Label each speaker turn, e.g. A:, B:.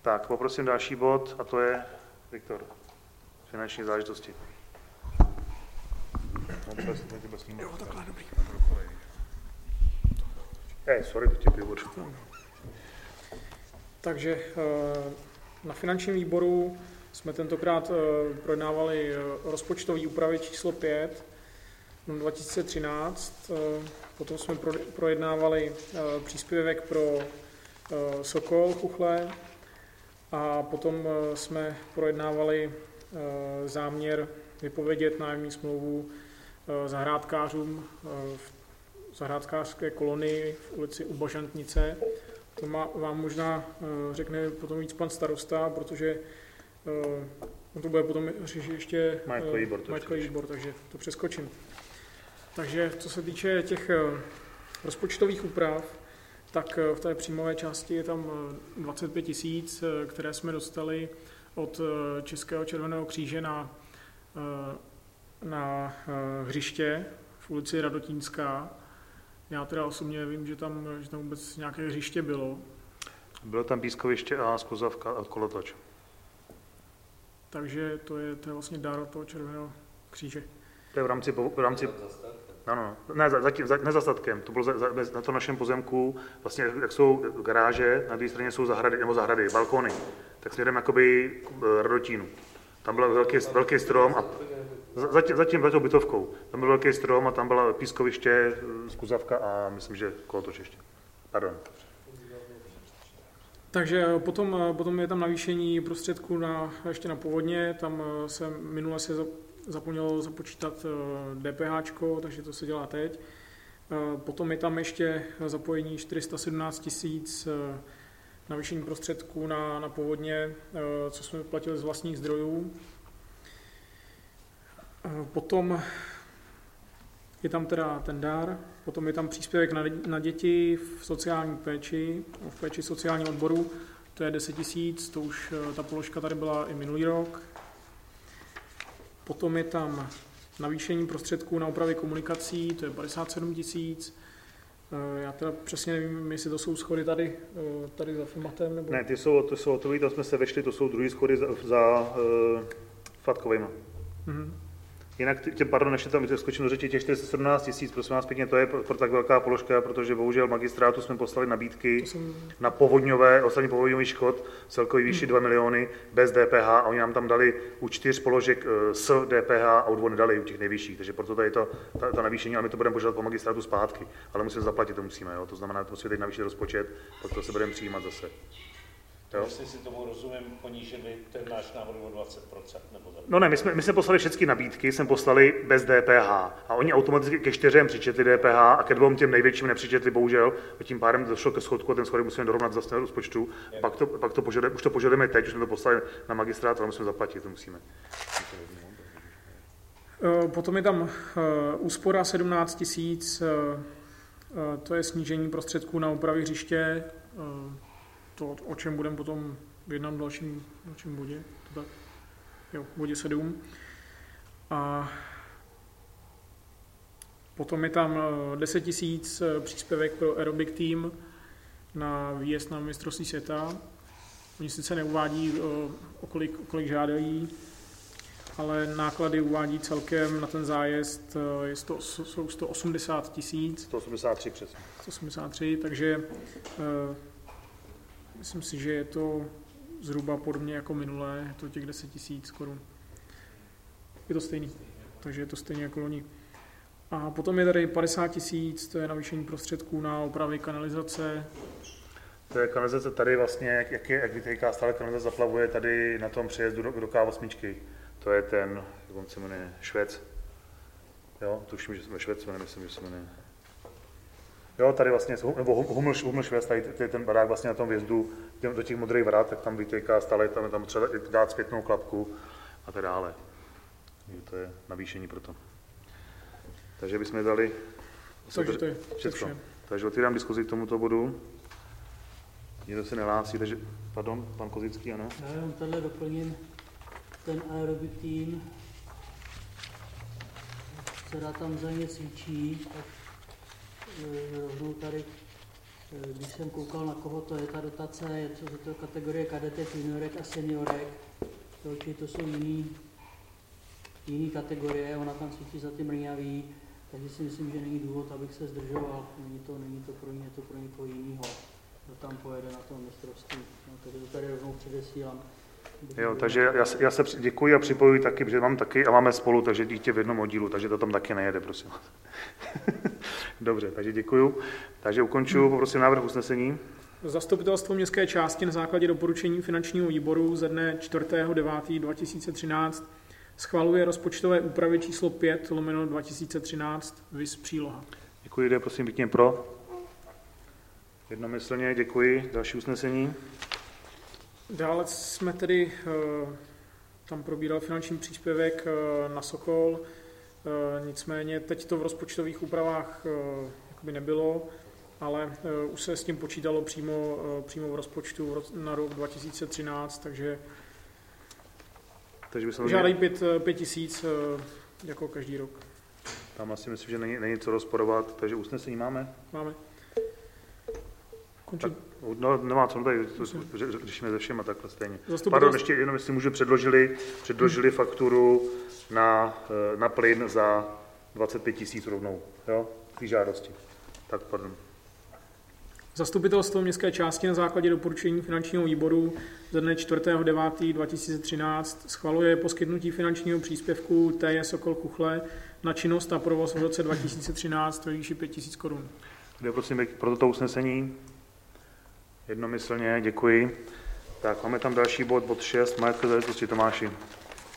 A: Tak, poprosím další bod, a to je Viktor. Finanční záležitosti.
B: Jo, takhle, dobrý.
A: Sorry, to ti pivoč.
B: Takže na finančním výboru jsme tentokrát projednávali rozpočtové úpravy číslo 5 2013. Potom jsme projednávali příspěvek pro Sokol Chuchle a potom jsme projednávali záměr vypovědět nájemní smlouvu zahrádkářům v zahrádkářské kolonii v ulici U Bažantnice. To vám možná řekne potom víc pan starosta, protože on to bude potom řešit ještě majetkový výbor, takže to přeskočím. Takže co se týče těch rozpočtových úprav, tak v té příjmové části je tam 25 000, které jsme dostali od Českého červeného kříže na hřiště v ulici Radotínská. Já teda osobně vím, že tam vůbec nějaké hřiště bylo.
A: Bylo tam pískoviště a skluzavka a kolotoč.
B: Takže to je vlastně dar od toho Červeného kříže.
A: To je v rámci no. Ne za statkem, to bylo na tom našem pozemku, vlastně jak jsou garáže, na druhé straně jsou zahrady, balkony, tak směrem jakoby Radotínu. Tam byl velký strom a zatím tou bytovkou. Tam byl velký strom a tam byla pískoviště, skluzavka a myslím, že kolotoč ještě. Pardon.
B: Takže potom je tam navýšení prostředků ještě na povodně, tam minule se zapomnělo započítat DPH, takže to se dělá teď. Potom je tam ještě zapojení 417 000 navýšení prostředků na povodně, co jsme platili z vlastních zdrojů. Potom je tam teda ten dar, potom je tam příspěvek na děti v sociální péči, v péči sociálního odboru, to je 10 000, to už ta položka tady byla i minulý rok. Potom je tam navýšení prostředků na opravy komunikací, to je 57 000. Já teda přesně nevím, jestli to jsou schody tady za filmatem, nebo...
A: Ne, ty jsou hotový, tam jsme se vešli, to jsou druhý schody za Fatkovejma. Mm-hmm. Jinak, ještě tam skočím do řeči, těch 417 000, prosím vás pěkně, to je pro tak velká položka, protože bohužel magistrátu jsme poslali nabídky na ostatní povodňový škod, celkový výši 2 miliony bez DPH a oni nám tam dali u 4 položek s DPH a u 2 nedali, u těch nejvyšších, takže proto tady to navýšení, ale my to budeme požádat po magistrátu zpátky, ale musíme zaplatit, to musíme, jo? To znamená, že musíme teď navýšit rozpočet, pak to se budeme přijímat zase.
C: Jo? Jestli si tomu rozumím, ponížili ten náš návrh o 20%, nebo za...
A: No ne, my jsme poslali všechny nabídky, jsme poslali bez DPH a oni automaticky ke 4 přičetli DPH a ke 2 těm největším nepřičetli, bohužel, a tím pádem došlo ke schodku a ten schodek musíme dorovnat z vlastního rozpočtu. Pak to už to požadujeme teď, už jsme to poslali na magistrát, ale musíme zaplatit, to musíme.
B: Potom je tam úspora 17 000, to je snížení prostředků na opravy hřiště, to, o čem budeme potom jednat v dalším bodě, to tak, jo, v bodě 7. A potom je tam 10 000 příspěvek pro aerobic team na výjezd na mistrovství světa. Oni sice neuvádí, o kolik žádají, ale náklady uvádí celkem na ten zájezd jsou 180 000.
A: 183 přesně.
B: 183, takže myslím si, že je to zhruba podobně jako minulé, je to těch 10 000 korun. Je to stejný, takže je to stejně jako loni. A potom je tady 50 000, to je navýšení prostředků na opravy kanalizace.
A: To je kanalizace tady vlastně, jak vytýká stále kanalizace zaplavuje tady na tom přejezdu do K8. To je ten, jak on se jmenuje, Švec. Jo, tuším, že jsme Švec, myslím, že se jmenuje. Jo, tady vlastně, nebo Huml Švec, tady je ten barák vlastně na tom vjezdu do těch modrých vrat, tak tam vytýká stále, tam třeba dát zpětnou klapku a tak dále. To je navýšení pro to. Takže bychom dali...
B: Takže to je všechno.
A: Takže otvírám diskuzi k tomuto bodu. Někdo se nehlásí, takže... Pardon, pan Kozický, ano?
D: Já jenom tady doplním ten aerobic tým, která tam za ně cvičí, tak rovnou tady když jsem koukal, na koho to je ta dotace, je to kategorie kadetek, juniorek a seniorek, to určitě to jsou jiný kategorie, ona tam svítí za ty mrňavý, takže si myslím, že není důvod, abych se zdržoval, není to pro mě, je to pro někoho jiného, kdo tam pojede na tom mistrovství, no, takže to tady rovnou předesílám.
A: Jo, takže já se děkuji a připojuji taky, protože mám taky a máme spolu, takže dítě v jednom oddílu, takže to tam taky nejede, prosím. Dobře, takže děkuju. Takže ukončuju, poprosím návrh usnesení.
B: Zastupitelstvo městské části na základě doporučení finančního výboru ze dne 4.9.2013 schvaluje rozpočtové úpravy číslo 5/2013 viz příloha.
A: Děkuji, jde prosím pěkně pro. Jednomyslně děkuji. Další usnesení.
B: Dále jsme tedy tam probíral finanční příspěvek na Sokol, nicméně teď to v rozpočtových úpravách jakoby nebylo, ale už se s tím počítalo přímo v rozpočtu na rok 2013, takže žádají 5 tisíc jako každý rok.
A: Tam asi myslím, že není co rozporovat, takže usnesení máme?
B: Máme.
A: Tak, no, nemá co, tady řešíme ze všema takhle stejně. Pardon, ještě jenom, jestli můžu, předložili fakturu na plyn za 25 tisíc rovnou, jo, k té žádosti. Tak, pardon.
B: Zastupitelstvo městské části na základě doporučení finančního výboru ze dne 4.9.2013 schvaluje poskytnutí finančního příspěvku TJ Sokol Kuchle na činnost a provoz v roce 2013 ve výši 5 000 korun.
A: Kde prosím pro toto usnesení? Jednomyslně, děkuji. Tak, máme tam další bod 6, majetkové záležitosti, Tomáši.